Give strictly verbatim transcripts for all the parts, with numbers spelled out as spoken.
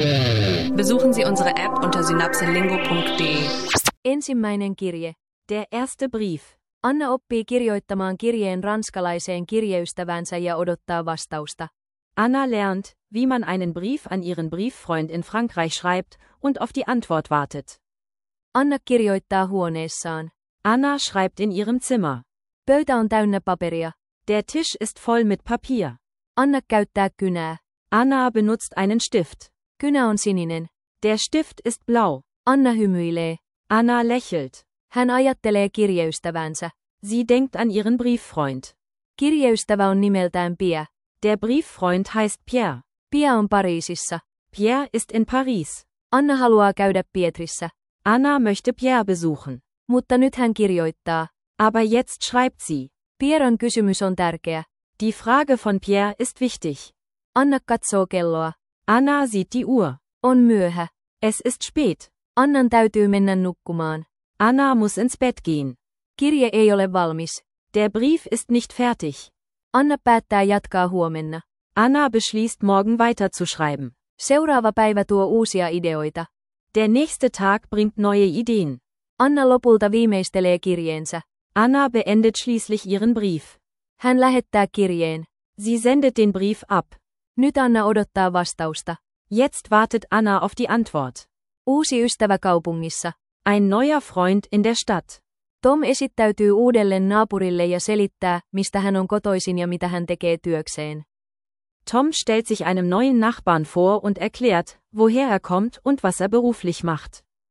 Besuchen Sie unsere App unter synapselingo punkt de. Ensimmäinen kirje. Der erste Brief. Anna oppii kirjoittamaan kirjeen ranskalaiseen kirjeystävänsä ja odottaa vastausta. Anna lernt, wie man einen Brief an ihren Brieffreund in Frankreich schreibt und auf die Antwort wartet. Anna kirjoittaa huoneessaan. Anna schreibt in ihrem Zimmer. Pöytä on täynnä paperia. Der Tisch ist voll mit Papier. Anna käyttää kynää. Anna benutzt einen Stift. Kynä on sininen. Der Stift ist blau. Anna hymyilee. Anna lächelt. Hän ajattelee kirjeystävänsä. Sie denkt an ihren Brieffreund. Kirjeystävä on nimeltään Pia. Der Brieffreund heißt Pierre. Pia on Pariisissa. Pierre ist in Paris. Anna haluaa käydä Pietrissä. Anna möchte Pierre besuchen. Mutta nyt hän kirjoittaa. Aber jetzt schreibt sie. Pierron kysymys on tärkeä. Die Frage von Pierre ist wichtig. Anna katsoo kelloa. Anna sieht die Uhr. On myöhä. Es ist spät. Annan täytyy mennä nukkumaan. Anna muss ins Bett gehen. Kirje ei ole valmis. Der Brief ist nicht fertig. Anna päättää jatkaa huomenna. Anna beschließt morgen weiterzuschreiben. Seuraava päivä tuo uusia ideoita. Der nächste Tag bringt neue Ideen. Anna lopulta viimeistelee kirjeensä. Anna beendet schließlich ihren Brief. Hän lähettää kirjeen. Sie sendet den Brief ab. Nyt Anna odottaa vastausta. Jetzt wartet Anna auf die Antwort. Uusi ystävä kaupungissa. Ein neuer Freund in der Stadt. Tom esittäytyy uudelleen naapurille ja selittää, mistä hän on kotoisin ja mitä hän tekee työkseen. Tom stellt sich einem neuen Nachbarn vor und erklärt, woher er kommt und was er beruflich macht.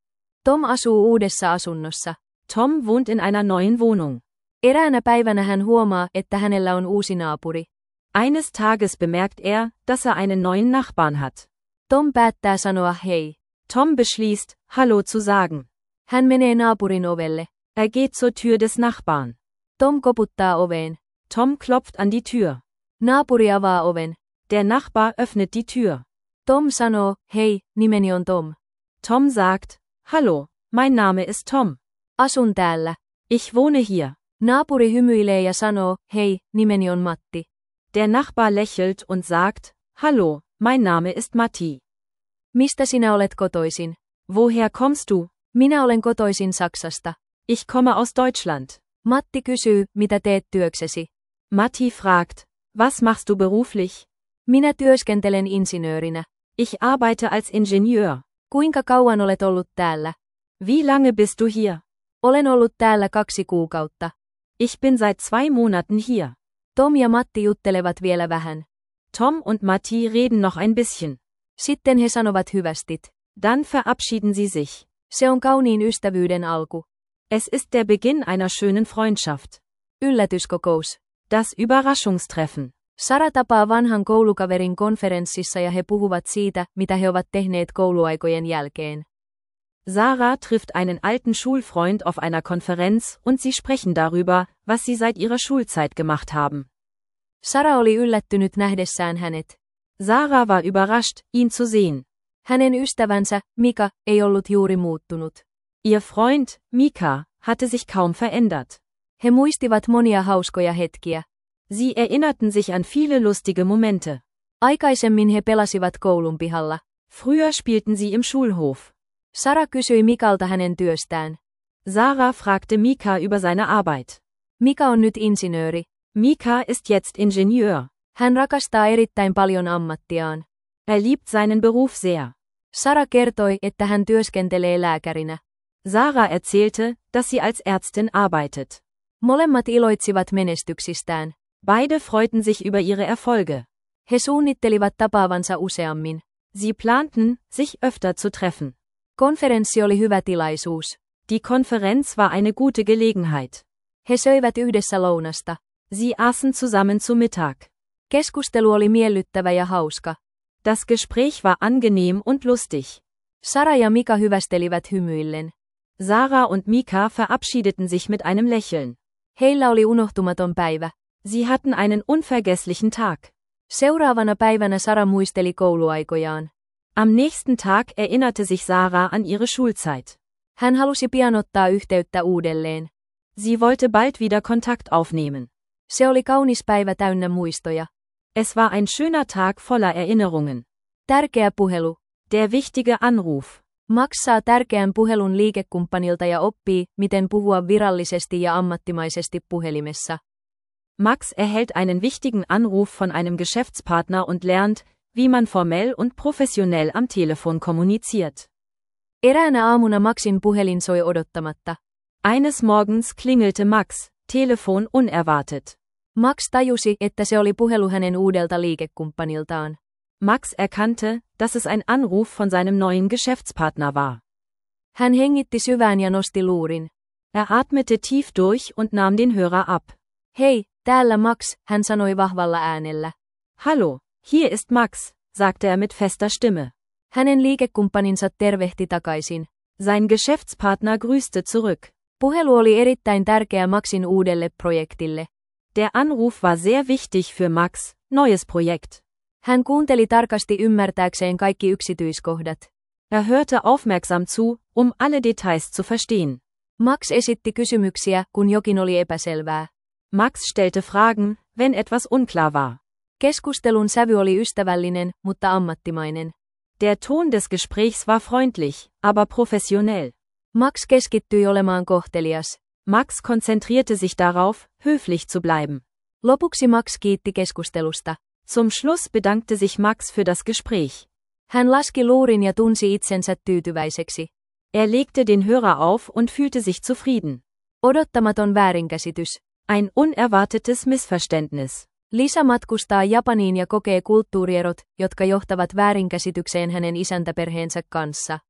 Tom asuu uudessa asunnossa. Tom wohnt in einer neuen Wohnung. Eräänä päivänä hän huomaa, että hänellä on uusi naapuri. Eines Tages bemerkt er, dass er einen neuen Nachbarn hat. Tom päättää sanoa hei. Tom beschließt, Hallo zu sagen. Hän menee naapurin ovelle. Er geht zur Tür des Nachbarn. Tom koputtaa oveen. Tom klopft an die Tür. Naapuri avaa oven. Der Nachbar öffnet die Tür. Tom sanoo, hei, nimeni on Tom. Tom sagt, Hallo, mein Name ist Tom. Asun täällä. Ich wohne hier. Naapuri hymyilee ja sanoo, hei, nimeni on Matti. Der Nachbar lächelt und sagt, Hallo, mein Name ist Matti. Mistä sinä olet kotoisin? Woher kommst du? Minä olen kotoisin Saksasta. Ich komme aus Deutschland. Matti kysyy, mitä teet työksesi? Matti fragt, was machst du beruflich? Minä työskentelen insinöörinä. Ich arbeite als Ingenieur. Kuinka kauan olet ollut täällä? Wie lange bist du hier? Olen ollut täällä kaksi kuukautta. Ich bin seit zwei Monaten hier. Tom ja Matti juttelevat vielä vähän. Tom und Matti reden noch ein bisschen. Sitten he sanovat hyvästit. Dann verabschieden sie sich. Se on kauniin ystävyyden alku. Es ist der Beginn einer schönen Freundschaft. Yllätyskokous. Das Überraschungstreffen. Sara tapaa vanhan koulukaverin konferenssissa ja he puhuvat siitä, mitä he ovat tehneet kouluaikojen jälkeen. Sarah trifft einen alten Schulfreund auf einer Konferenz und sie sprechen darüber, was sie seit ihrer Schulzeit gemacht haben. Sara oli yllättynyt nähdessään hänet. Sarah war überrascht, ihn zu sehen. Hänen ystävänsä, Mika, ei ollut juuri muuttunut. Ihr Freund, Mika, hatte sich kaum verändert. He muistivat monia hauskoja hetkiä. Sie erinnerten sich an viele lustige Momente. Aikaisemmin he pelasivat koulun pihalla. Früher spielten sie im Schulhof. Sara kysyi Mikalta hänen työstään. Sarah fragte Mika über seine Arbeit. Mika on nyt insinööri. Mika ist jetzt Ingenieur. Hän rakastaa erittäin paljon ammattiaan. Er liebt seinen Beruf sehr. Sara kertoi, että hän työskentelee lääkärinä. Sarah erzählte, dass sie als Ärztin arbeitet. Molemmat iloitsivat menestyksistään. Beide freuten sich über ihre Erfolge. He suunnittelivat tapaavansa useammin. Sie planten, sich öfter zu treffen. Konferenssi oli hyvä tilaisuus. Die Konferenz war eine gute Gelegenheit. He söivät yhdessä lounasta. Sie aßen zusammen zu Mittag. Keskustelu oli miellyttävä ja hauska. Das Gespräch war angenehm und lustig. Sara ja Mika hyvästelivät hymyillen. Sarah und Mika verabschiedeten sich mit einem Lächeln. Heillä oli unohtumaton päivä. Sie hatten einen unvergesslichen Tag. Seuraavana päivänä Sara muisteli kouluaikojaan. Am nächsten Tag erinnerte sich Sarah an ihre Schulzeit. Hän halusi pian ottaa yhteyttä uudelleen. Sie wollte bald wieder Kontakt aufnehmen. Se oli kaunis päivä täynnä muistoja. Es war ein schöner Tag voller Erinnerungen. Tärkeä puhelu. Der wichtige Anruf. Max saa tärkeän puhelun liikekumppanilta ja oppii, miten puhua virallisesti ja ammattimaisesti puhelimessa. Max erhält einen wichtigen Anruf von einem Geschäftspartner und lernt, wie man formell und professionell am Telefon kommuniziert. Eräänä aamuna Maxin puhelin soi odottamatta. Eines Morgens klingelte Max, Telefon unerwartet. Max tajusi, että se oli puhelu hänen uudelta liikekumppaniltaan. Max erkannte, dass es ein Anruf von seinem neuen Geschäftspartner war. Hän hengitti syvään ja nosti luurin. Er atmete tief durch und nahm den Hörer ab. Hei, täällä Max, hän sanoi vahvalla äänellä. Hallo, hier ist Max, sagte er mit fester Stimme. Hänen liikekumppaninsa tervehti takaisin. Sein Geschäftspartner grüßte zurück. Puhelu oli erittäin tärkeä Maxin uudelle projektille. Der Anruf war sehr wichtig für Max, neues Projekt. Hän kuunteli tarkasti ymmärtääkseen kaikki yksityiskohdat. Er hörte aufmerksam zu, um alle Details zu verstehen. Max esitti kysymyksiä, kun jokin oli epäselvää. Max stellte Fragen, wenn etwas unklar war. Keskustelun sävy oli ystävällinen, mutta ammattimainen. Der Ton des Gesprächs war freundlich, aber professionell. Max keskittyi olemaan kohtelias. Max konzentrierte sich darauf, höflich zu bleiben. Lopuksi Max kiitti keskustelusta. Zum Schluss bedankte sich Max für das Gespräch. Hän laski luurin ja tunsi itsensä tyytyväiseksi. Er legte den Hörer auf und fühlte sich zufrieden. Odottamaton väärinkäsitys. Ein unerwartetes Missverständnis. Lisa matkustaa Japaniin ja kokee kulttuurierot, jotka johtavat väärinkäsitykseen hänen isäntäperheensä kanssa.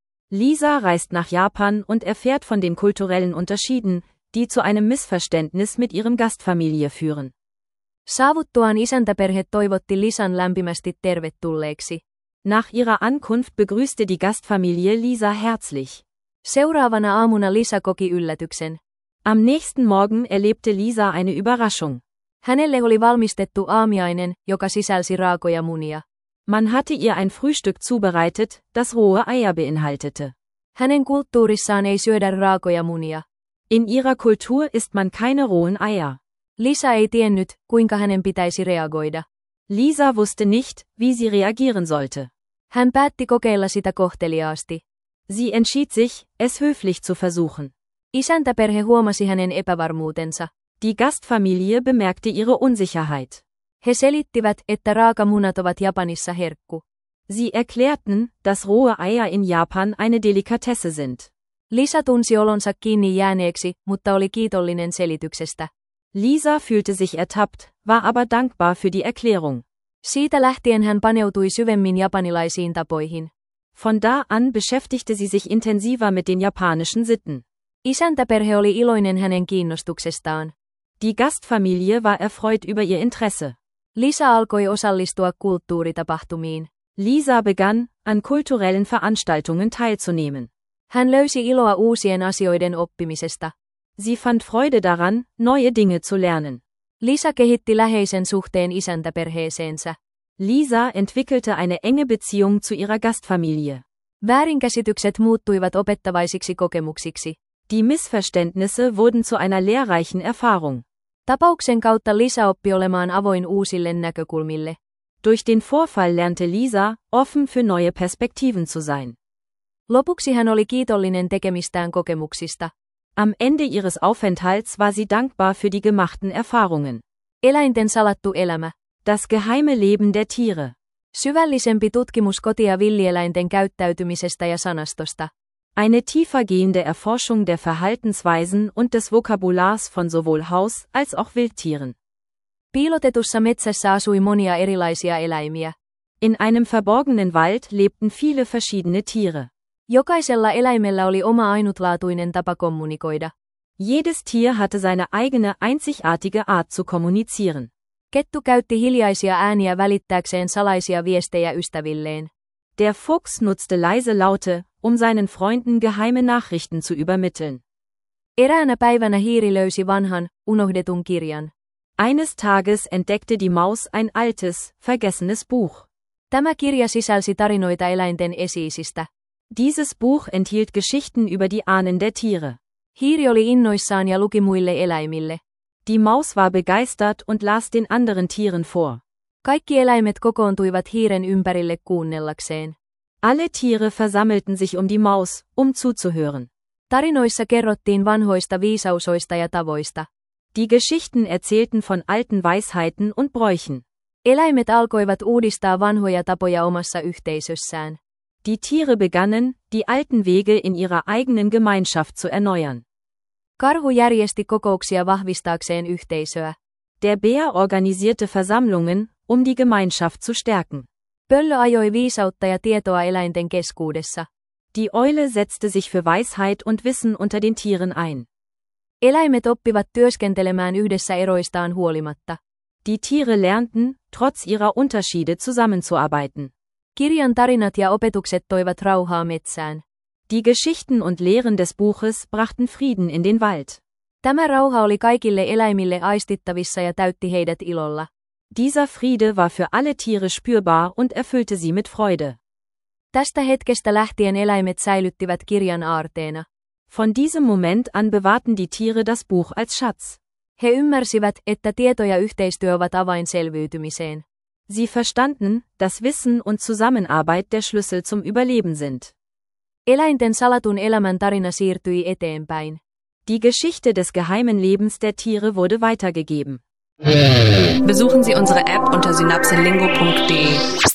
Lisa reist nach Japan und erfährt von den kulturellen Unterschieden, die zu einem Missverständnis mit ihrem Gastfamilie führen. Saavuttuaan isäntäperhe toivotti Lisan lämpimästi tervetulleeksi. Nach ihrer Ankunft begrüßte die Gastfamilie Lisa herzlich. Seuraavana aamuna Lisa koki yllätyksen. Am nächsten Morgen erlebte Lisa eine Überraschung. Hänelle oli valmistettu aamiainen, joka sisälsi raakoja munia. Man hatte ihr ein Frühstück zubereitet, das rohe Eier beinhaltete. Hänen kulttuurissaan ei syödä raakoja munia. In ihrer Kultur isst man keine rohen Eier. Lisa ei tiennyt, kuinka hänen pitäisi reagoida. Lisa wusste nicht, wie sie reagieren sollte. Hän päätti kokeilla sitä kohteliaasti. Sie entschied sich, es höflich zu versuchen. Isäntäperhe huomasi hänen epävarmuutensa. Die Gastfamilie bemerkte ihre Unsicherheit. He selittivät, että raakamunat ovat Japanissa herkku. Sie erklärten, dass rohe Eier in Japan eine Delikatesse sind. Lisa tunsi olonsa kiinni jääneeksi, mutta oli kiitollinen selityksestä. Lisa fühlte sich ertappt, war aber dankbar für die Erklärung. Siitä lähtien hän paneutui syvemmin japanilaisiin tapoihin. Von da an beschäftigte sie sich intensiver mit den japanischen Sitten. Isäntäperhe oli iloinen hänen kiinnostuksestaan. Die Gastfamilie war erfreut über ihr Interesse. Lisa alkoi osallistua kulttuuritapahtumiin. Lisa begann, an kulturellen Veranstaltungen teilzunehmen. Hän löysi iloa uusien asioiden oppimisesta. Sie fand Freude daran, neue Dinge zu lernen. Lisa kehitti läheisen suhteen isäntäperheeseensä. Lisa entwickelte eine enge Beziehung zu ihrer Gastfamilie. Väärinkäsitykset muuttuivat opettavaisiksi kokemuksiksi. Die Missverständnisse wurden zu einer lehrreichen Erfahrung. Tapauksen kautta Lisa oppi olemaan avoin uusille näkökulmille. Durch den Vorfall lernte Lisa, offen für neue Perspektiven zu sein. Lopuksi hän oli kiitollinen tekemistään kokemuksista. Am Ende ihres Aufenthalts war sie dankbar für die gemachten Erfahrungen. Eläinten salattu elämä. Das geheime Leben der Tiere. Syvällisempi tutkimus koti- ja villieläinten käyttäytymisestä ja sanastosta. Eine tiefergehende Erforschung der Verhaltensweisen und des Vokabulars von sowohl Haus- als auch Wildtieren. Piilotetussa metsässä asui monia erilaisia eläimiä. In einem verborgenen Wald lebten viele verschiedene Tiere. Jokaisella eläimellä oli oma ainutlaatuinen tapa kommunikoida. Jedes Tier hatte seine eigene einzigartige Art zu kommunizieren. Kettu käytti hiljaisia ääniä välittääkseen salaisia viestejä ystävilleen. Der Fuchs nutzte leise Laute, um seinen Freunden geheime Nachrichten zu übermitteln. Eräänä päivänä hiiri löysi vanhan, unohdetun kirjan. Eines Tages entdeckte die Maus ein altes, vergessenes Buch. Tämä kirja sisälsi tarinoita eläinten esi-isistä. Dieses Buch enthielt Geschichten über die Ahnen der Tiere. Hiiri oli innoissaan ja luki muille eläimille. Die Maus war begeistert und las den anderen Tieren vor. Kaikki eläimet kokoontuivat hiiren ympärille kuunnellakseen. Alle Tiere versammelten sich um die Maus, um zuzuhören. Tarinoissa kerrottiin vanhoista viisausoista ja tavoista. Die Geschichten erzählten von alten Weisheiten und Bräuchen. Eläimet alkoivat uudistaa vanhoja tapoja omassa yhteisössään. Die Tiere begannen, die alten Wege in ihrer eigenen Gemeinschaft zu erneuern. Karhu järjesti kokouksia vahvistaakseen yhteisöä. Der Bär organisierte Versammlungen, um die Gemeinschaft zu stärken. Pöllö ajoi viisautta ja tietoa eläinten keskuudessa. Die Eule setzte sich für Weisheit und Wissen unter den Tieren ein. Eläimet oppivat työskentelemään yhdessä eroistaan huolimatta. Die Tiere lernten, trotz ihrer Unterschiede zusammenzuarbeiten. Kirjan tarinat ja opetukset toivat rauhaa metsään. Die Geschichten und Lehren des Buches brachten Frieden in den Wald. Tämä rauha oli kaikille eläimille aistittavissa ja täytti heidät ilolla. Dieser Friede war für alle Tiere spürbar und erfüllte sie mit Freude. Tästä hetkestä lähtien eläimet säilyttivät kirjan aarteena. Von diesem Moment an bewahrten die Tiere das Buch als Schatz. He ymmärsivät, että tieto ja yhteistyö ovat avain selviytymiseen. Sie verstanden, dass Wissen und Zusammenarbeit der Schlüssel zum Überleben sind. Eläinten salatun elämän tarina siirtyi eteenpäin. Die Geschichte des geheimen Lebens der Tiere wurde weitergegeben. Besuchen Sie unsere App unter synapselingo punkt de.